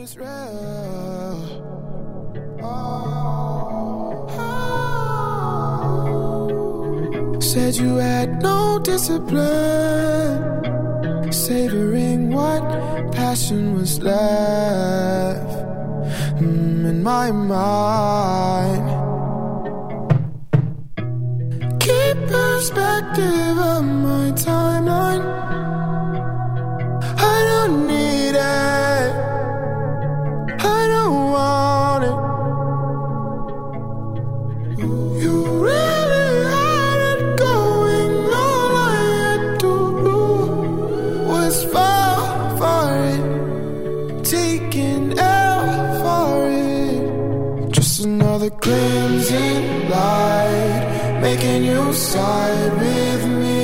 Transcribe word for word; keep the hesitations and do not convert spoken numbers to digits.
is real. Oh. Said you had no discipline, savoring what passion was left mm, in my mind. Keep perspective of my timeline. I don't need it, I don't want it. You really had it going. All I had to do was fall for it, taking L for it. Just another crimson light, making you side with me.